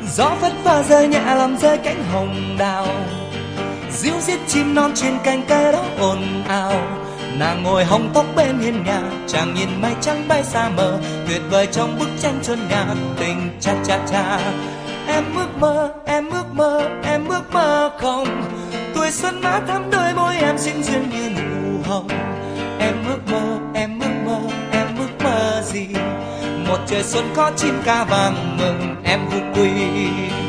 Gió phất phơ rơi nhẹ làm rơi cánh hồng đào, ríu rít chim non trên cành cây đó ồn ào. Nàng ngồi hóng tóc bên hiên nhà, chàng nhìn mây trắng bay xa mờ, tuyệt vời trong bức tranh xuân nhạt tình cha cha cha. Em ước mơ, em ước mơ, em ước mơ không, tuổi xuân mát thắm đôi môi em xinh duyên như nụ hồng. Em ước mơ, em ước mơ, em ước mơ gì? Một trời xuân có chim ca vàng mừng em vui quy.